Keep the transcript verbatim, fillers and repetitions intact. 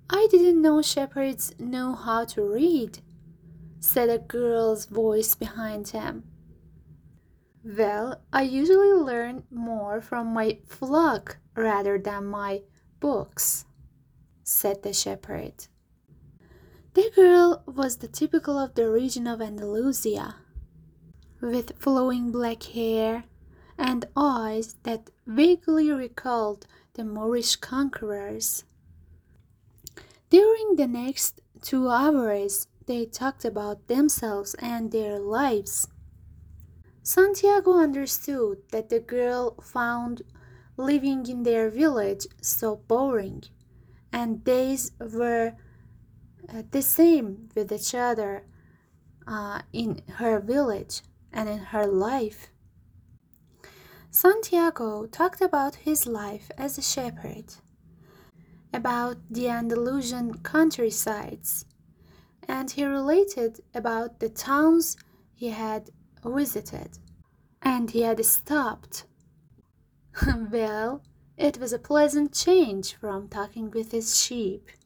I didn't know shepherds knew how to read, said a girl's voice behind him. Well, I usually learn more from my flock rather than my books, said the shepherd. The girl was the typical of the region of Andalusia, with flowing black hair and eyes that vaguely recalled the Moorish conquerors. During the next two hours, they talked about themselves and their lives. Santiago understood that the girl found living in their village so boring, and days were uh, the same with each other uh, in her village and in her life. Santiago talked about his life as a shepherd, about the Andalusian countrysides, and he related about the towns he had visited and he had stopped. Well, it was a pleasant change from talking with his sheep.